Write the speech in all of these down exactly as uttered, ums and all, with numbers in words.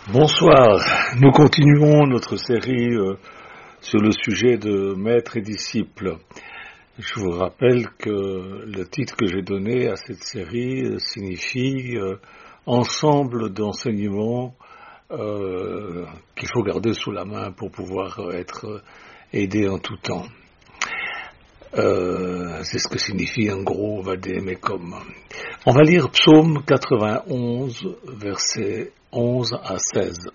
Bonsoir, nous continuons notre série euh, sur le sujet de maître et disciple. Je vous rappelle que le titre que j'ai donné à cette série euh, signifie euh, ensemble d'enseignements euh, qu'il faut garder sous la main pour pouvoir être aidé en tout temps. Euh, c'est ce que signifie en gros Vadémécom. On va lire Psaume quatre-vingt-onze, versets onze à seize.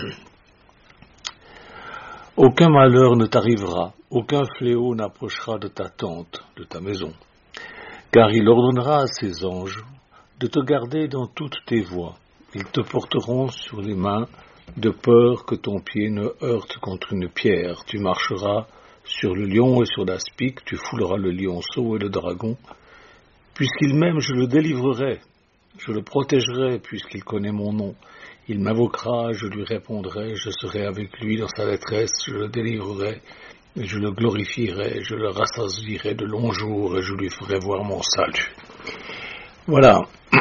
Aucun malheur ne t'arrivera, aucun fléau n'approchera de ta tente, de ta maison, car il ordonnera à ses anges de te garder dans toutes tes voies. Ils te porteront sur les mains, de peur que ton pied ne heurte contre une pierre. Tu marcheras sur le lion et sur l'aspic, tu fouleras le lionceau et le dragon. Puisqu'il m'aime, je le délivrerai, je le protégerai, puisqu'il connaît mon nom. Il m'invoquera, je lui répondrai, je serai avec lui dans sa détresse, je le délivrerai, et je le glorifierai, je le rassasierai de longs jours, et je lui ferai voir mon salut. Voilà,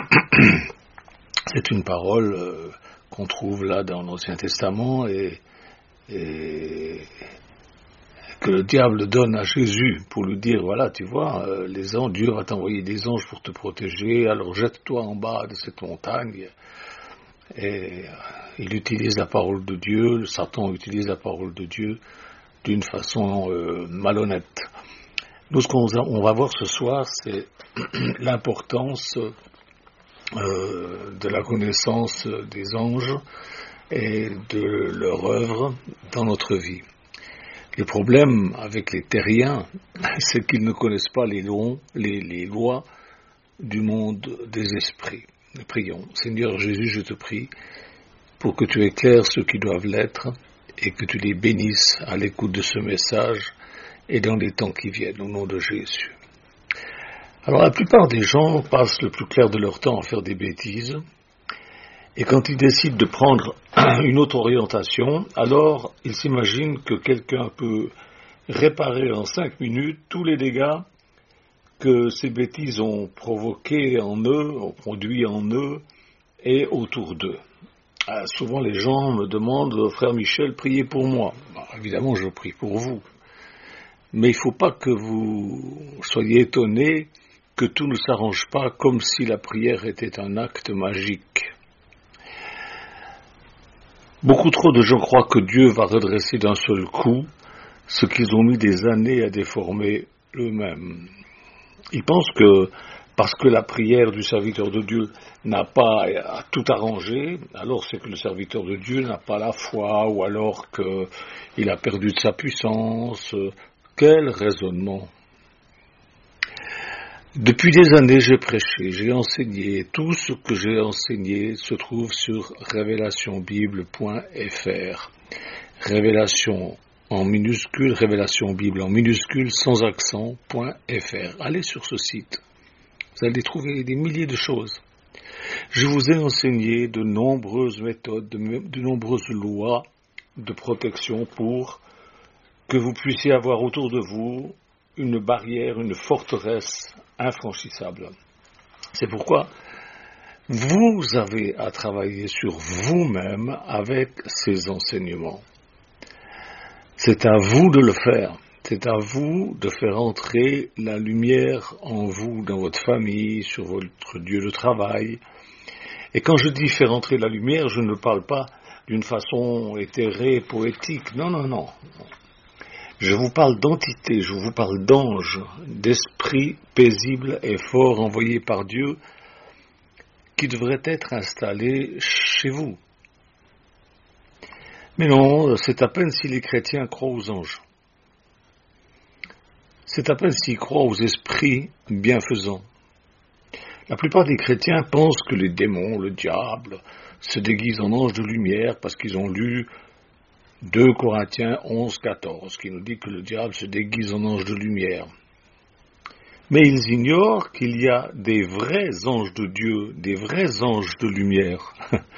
c'est une parole euh, qu'on trouve là dans l'Ancien Testament, et, et que le diable donne à Jésus pour lui dire, voilà, tu vois, euh, les anges, Dieu va t'envoyer des anges pour te protéger, alors jette-toi en bas de cette montagne. Et il utilise la parole de Dieu, le Satan utilise la parole de Dieu d'une façon euh, malhonnête. Nous, ce qu'on on va voir ce soir, c'est l'importance euh, de la connaissance des anges et de leur œuvre dans notre vie. Le problème avec les terriens, c'est qu'ils ne connaissent pas les, lois, les, les lois du monde des esprits. Nous prions. Seigneur Jésus, je te prie pour que tu éclaires ceux qui doivent l'être et que tu les bénisses à l'écoute de ce message et dans les temps qui viennent, au nom de Jésus. Alors, la plupart des gens passent le plus clair de leur temps à faire des bêtises, et quand ils décident de prendre une autre orientation, alors ils s'imaginent que quelqu'un peut réparer en cinq minutes tous les dégâts que ces bêtises ont provoqué en eux, ont produit en eux et autour d'eux. Ah, souvent les gens me demandent, frère Michel, priez pour moi. Bah, évidemment, je prie pour vous. Mais il ne faut pas que vous soyez étonnés que tout ne s'arrange pas comme si la prière était un acte magique. Beaucoup trop de gens croient que Dieu va redresser d'un seul coup ce qu'ils ont mis des années à déformer eux-mêmes. Ils pensent que parce que la prière du serviteur de Dieu n'a pas à tout arrangé, alors c'est que le serviteur de Dieu n'a pas la foi, ou alors qu'il a perdu de sa puissance. Quel raisonnement! Depuis des années, j'ai prêché, j'ai enseigné. Tout ce que j'ai enseigné se trouve sur révélation bible point f r. Révélation en minuscule, Révélation Bible en minuscule, sans accent, .fr. Allez sur ce site. Vous allez trouver des milliers de choses. Je vous ai enseigné de nombreuses méthodes, de, de nombreuses lois de protection pour que vous puissiez avoir autour de vous une barrière, une forteresse infranchissable. C'est pourquoi vous avez à travailler sur vous-même avec ces enseignements. C'est à vous de le faire. C'est à vous de faire entrer la lumière en vous, dans votre famille, sur votre lieu de travail. Et quand je dis faire entrer la lumière, je ne parle pas d'une façon éthérée, poétique. Non, non, non. Je vous parle d'entité, je vous parle d'anges, d'esprits paisibles et forts envoyés par Dieu qui devraient être installés chez vous. Mais non, c'est à peine si les chrétiens croient aux anges. C'est à peine s'ils croient aux esprits bienfaisants. La plupart des chrétiens pensent que les démons, le diable, se déguisent en anges de lumière parce qu'ils ont lu deux Corinthiens onze, quatorze, qui nous dit que le diable se déguise en ange de lumière. Mais ils ignorent qu'il y a des vrais anges de Dieu, des vrais anges de lumière.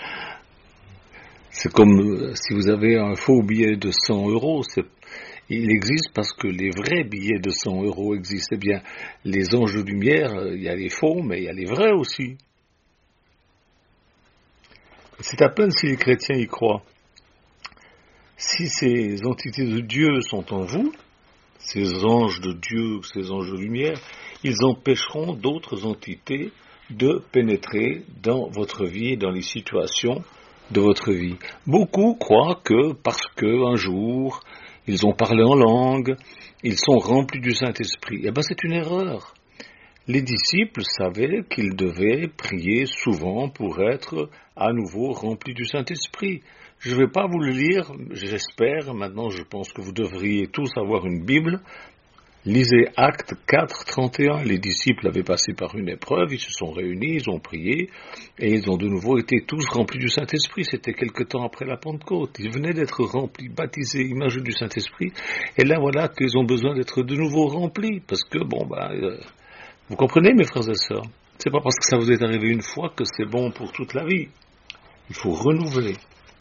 C'est comme si vous avez un faux billet de cent euros, c'est, il existe parce que les vrais billets de cent euros existent. Eh bien, les anges de lumière, il y a les faux, mais il y a les vrais aussi. C'est à peine si les chrétiens y croient. Si ces entités de Dieu sont en vous, ces anges de Dieu, ces anges de lumière, ils empêcheront d'autres entités de pénétrer dans votre vie et dans les situations de votre vie. Beaucoup croient que parce qu'un jour, ils ont parlé en langue, ils sont remplis du Saint-Esprit. Eh bien, c'est une erreur. Les disciples savaient qu'ils devaient prier souvent pour être à nouveau remplis du Saint-Esprit. Je ne vais pas vous le lire, j'espère. Maintenant, je pense que vous devriez tous avoir une Bible. Lisez Actes quatre, trente et un. Les disciples avaient passé par une épreuve, ils se sont réunis, ils ont prié, et ils ont de nouveau été tous remplis du Saint-Esprit. C'était quelque temps après la Pentecôte. Ils venaient d'être remplis, baptisés, immergés du Saint-Esprit. Et là, voilà qu'ils ont besoin d'être de nouveau remplis. Parce que, bon, ben, euh, vous comprenez, mes frères et sœurs? C'est pas parce que ça vous est arrivé une fois que c'est bon pour toute la vie. Il faut renouveler.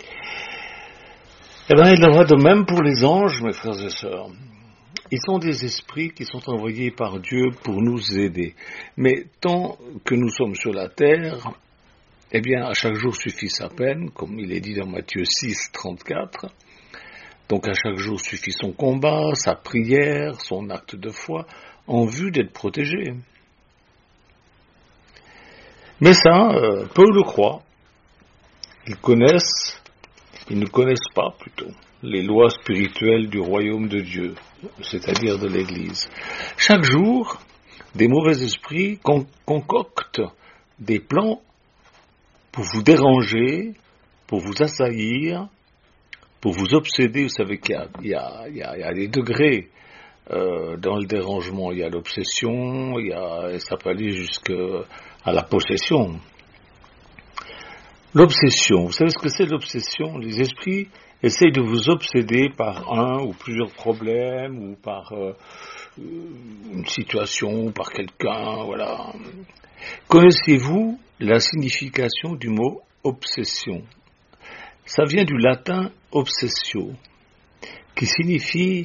Eh bien, il en va de même pour les anges, mes frères et sœurs. Ils sont des esprits qui sont envoyés par Dieu pour nous aider. Mais tant que nous sommes sur la terre, eh bien, à chaque jour suffit sa peine, comme il est dit dans Matthieu six, trente-quatre. Donc, à chaque jour suffit son combat, sa prière, son acte de foi, en vue d'être protégé. Mais ça, euh, peu le croient. Ils connaissent, ils ne connaissent pas plutôt, les lois spirituelles du royaume de Dieu, c'est-à-dire de l'Église. Chaque jour, des mauvais esprits con- concoctent des plans pour vous déranger, pour vous assaillir, pour vous obséder. Vous savez qu'il y a, il y a, il y a, il y a des degrés euh, dans le dérangement. Il y a l'obsession, il y a, ça peut aller jusqu'à la possession. L'obsession, vous savez ce que c'est l'obsession? Les esprits essayent de vous obséder par un ou plusieurs problèmes, ou par euh, une situation, ou par quelqu'un, voilà. Connaissez-vous la signification du mot obsession? Ça vient du latin obsessio, qui signifie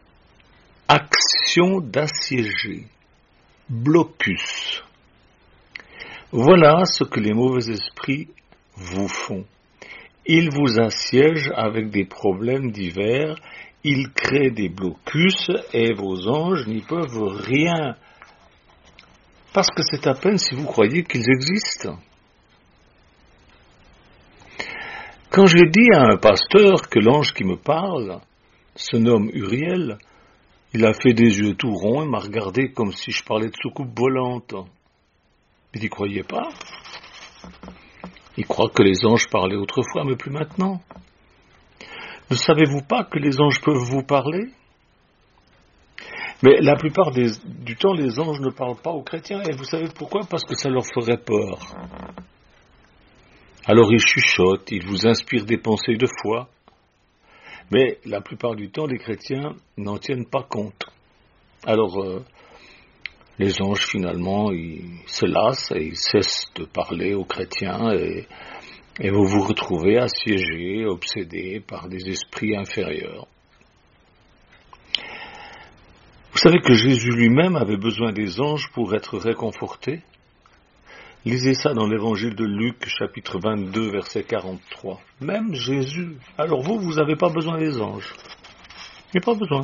action d'assiéger, blocus. Voilà ce que les mauvais esprits vous font. Ils vous assiègent avec des problèmes divers, ils créent des blocus et vos anges n'y peuvent rien. Parce que c'est à peine si vous croyez qu'ils existent. Quand j'ai dit à un pasteur que l'ange qui me parle se nomme Uriel, il a fait des yeux tout ronds et m'a regardé comme si je parlais de soucoupe volante. Il n'y croyait pas. Il croit que les anges parlaient autrefois, mais plus maintenant. Ne savez-vous pas que les anges peuvent vous parler? Mais la plupart des, du temps, les anges ne parlent pas aux chrétiens. Et vous savez pourquoi? Parce que ça leur ferait peur. Alors ils chuchotent, ils vous inspirent des pensées de foi. Mais la plupart du temps, les chrétiens n'en tiennent pas compte. Alors, euh, les anges, finalement, ils se lassent et ils cessent de parler aux chrétiens et, et vous vous retrouvez assiégés, obsédés par des esprits inférieurs. Vous savez que Jésus lui-même avait besoin des anges pour être réconforté? Lisez ça dans l'évangile de Luc, chapitre vingt-deux, verset quarante-trois. Même Jésus. Alors vous, vous n'avez pas besoin des anges. Il n'y a pas besoin.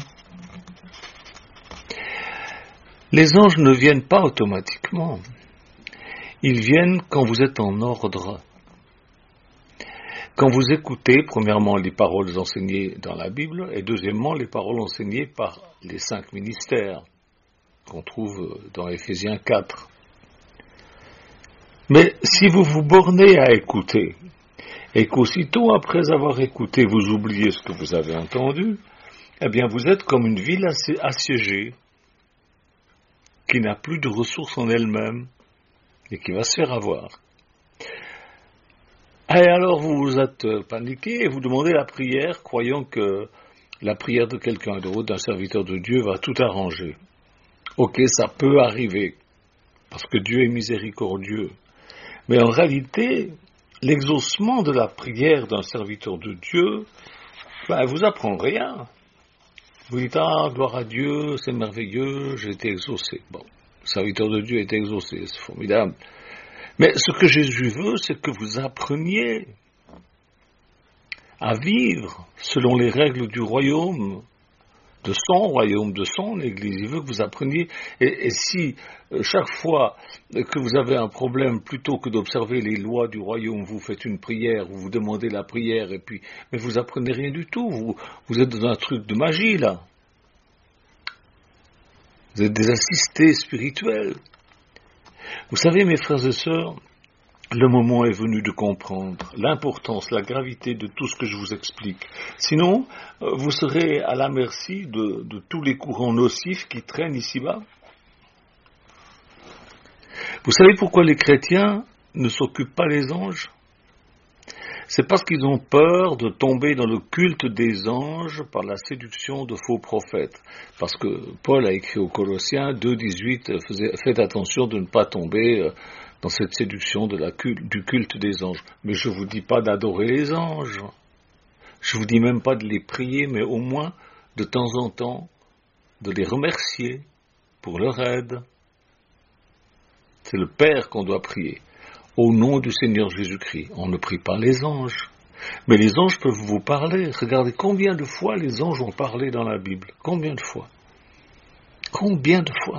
Les anges ne viennent pas automatiquement. Ils viennent quand vous êtes en ordre. Quand vous écoutez, premièrement, les paroles enseignées dans la Bible, et deuxièmement, les paroles enseignées par les cinq ministères, qu'on trouve dans Éphésiens quatre. Mais si vous vous bornez à écouter, et qu'aussitôt après avoir écouté, vous oubliez ce que vous avez entendu, eh bien vous êtes comme une ville assiégée, qui n'a plus de ressources en elle-même, et qui va se faire avoir. Et alors vous vous êtes paniqué, et vous demandez la prière, croyant que la prière de quelqu'un d'autre, d'un serviteur de Dieu, va tout arranger. Ok, ça peut arriver, parce que Dieu est miséricordieux. Mais en réalité, l'exaucement de la prière d'un serviteur de Dieu, ben, elle vous apprend rien. Vous dites, ah, gloire à Dieu, c'est merveilleux, j'ai été exaucé. Bon, le serviteur de Dieu est exaucé, c'est formidable. Mais ce que Jésus veut, c'est que vous appreniez à vivre selon les règles du royaume, de son royaume, de son Église. Il veut que vous appreniez. Et, et si euh, chaque fois que vous avez un problème, plutôt que d'observer les lois du royaume, vous faites une prière, vous vous demandez la prière, et puis, mais vous apprenez rien du tout. Vous, vous êtes dans un truc de magie, là. Vous êtes des assistés spirituels. Vous savez, mes frères et sœurs, le moment est venu de comprendre l'importance, la gravité de tout ce que je vous explique. Sinon, vous serez à la merci de, de tous les courants nocifs qui traînent ici-bas. Vous savez pourquoi les chrétiens ne s'occupent pas des anges ? C'est parce qu'ils ont peur de tomber dans le culte des anges par la séduction de faux prophètes. Parce que Paul a écrit aux Colossiens deux dix-huit, faites attention de ne pas tomber dans cette séduction de la culte, du culte des anges. Mais je ne vous dis pas d'adorer les anges. Je ne vous dis même pas de les prier, mais au moins, de temps en temps, de les remercier pour leur aide. C'est le Père qu'on doit prier. Au nom du Seigneur Jésus-Christ. On ne prie pas les anges. Mais les anges peuvent vous parler. Regardez combien de fois les anges ont parlé dans la Bible. Combien de fois ? Combien de fois ?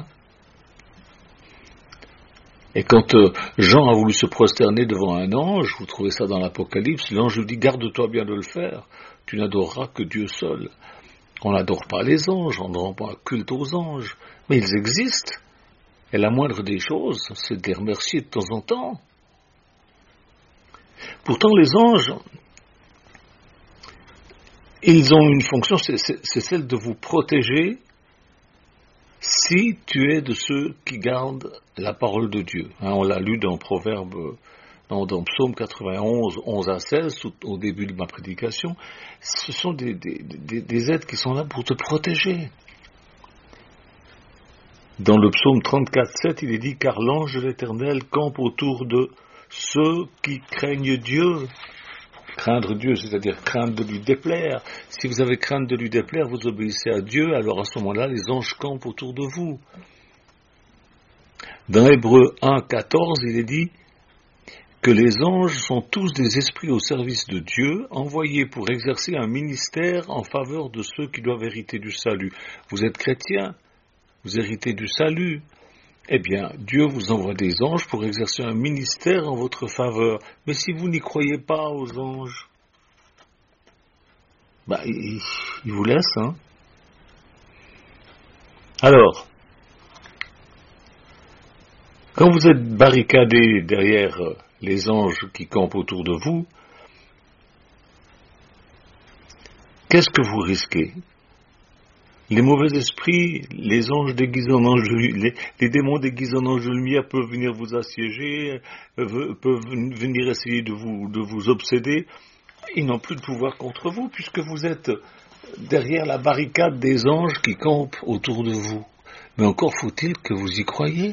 Et quand euh, Jean a voulu se prosterner devant un ange, vous trouvez ça dans l'Apocalypse, l'ange lui dit, garde-toi bien de le faire. Tu n'adoreras que Dieu seul. On n'adore pas les anges, on ne rend pas un culte aux anges. Mais ils existent. Et la moindre des choses, c'est de les remercier de temps en temps. Pourtant, les anges, ils ont une fonction, c'est, c'est, c'est celle de vous protéger si tu es de ceux qui gardent la parole de Dieu. Hein, on l'a lu dans Proverbe, dans, dans Psaume quatre-vingt-onze, onze à seize, tout, au début de ma prédication. Ce sont des, des, des, des êtres qui sont là pour te protéger. Dans le Psaume trente-quatre sept, il est dit « Car l'ange de l'Éternel campe autour de ceux qui craignent Dieu ». Craindre Dieu, c'est-à-dire craindre de lui déplaire. Si vous avez crainte de lui déplaire, vous obéissez à Dieu, alors à ce moment-là, les anges campent autour de vous. Dans Hébreux un quatorze, il est dit que les anges sont tous des esprits au service de Dieu, envoyés pour exercer un ministère en faveur de ceux qui doivent hériter du salut. Vous êtes chrétien, vous héritez du salut. Eh bien, Dieu vous envoie des anges pour exercer un ministère en votre faveur. Mais si vous n'y croyez pas aux anges, bah, il, il vous laisse, hein. Alors, quand vous êtes barricadé derrière les anges qui campent autour de vous, qu'est-ce que vous risquez ? Les mauvais esprits, les anges déguisés en anges, les, les démons déguisés en anges de lumière peuvent venir vous assiéger, peuvent, peuvent venir essayer de vous, de vous obséder. Ils n'ont plus de pouvoir contre vous puisque vous êtes derrière la barricade des anges qui campent autour de vous. Mais encore faut-il que vous y croyiez.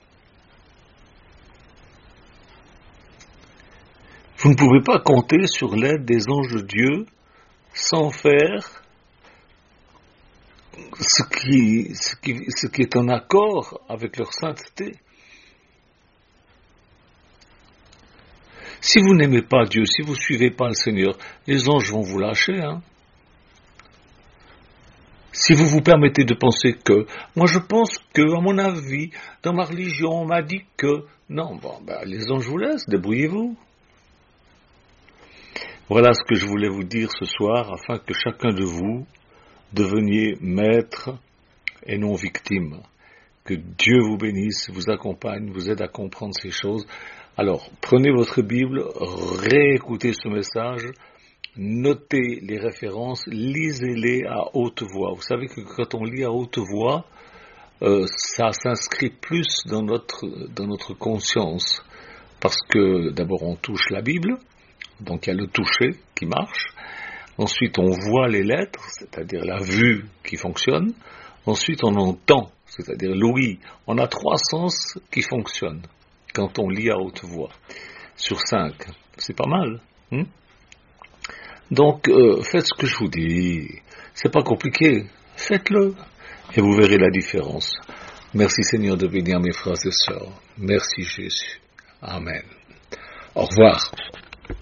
Vous ne pouvez pas compter sur l'aide des anges de Dieu sans faire Ce qui, ce, qui, ce qui est en accord avec leur sainteté. Si vous n'aimez pas Dieu, si vous ne suivez pas le Seigneur, les anges vont vous lâcher. Hein. Si vous vous permettez de penser que, moi je pense que, à mon avis, dans ma religion, on m'a dit que, non, bon, ben, les anges vous laissent, débrouillez-vous. Voilà ce que je voulais vous dire ce soir, afin que chacun de vous deveniez maître et non victime. Que Dieu vous bénisse, vous accompagne, vous aide à comprendre ces choses. Alors, prenez votre Bible, réécoutez ce message, notez les références, lisez-les à haute voix. Vous savez que quand on lit à haute voix, euh, ça s'inscrit plus dans notre, dans notre conscience. Parce que d'abord on touche la Bible, donc il y a le toucher qui marche. Ensuite, on voit les lettres, c'est-à-dire la vue qui fonctionne. Ensuite, on entend, c'est-à-dire l'ouïe. On a trois sens qui fonctionnent quand on lit à haute voix. Sur cinq. C'est pas mal. Hein? Donc, euh, faites ce que je vous dis. C'est pas compliqué. Faites-le. Et vous verrez la différence. Merci Seigneur de bénir mes frères et sœurs. Merci Jésus. Amen. Au revoir.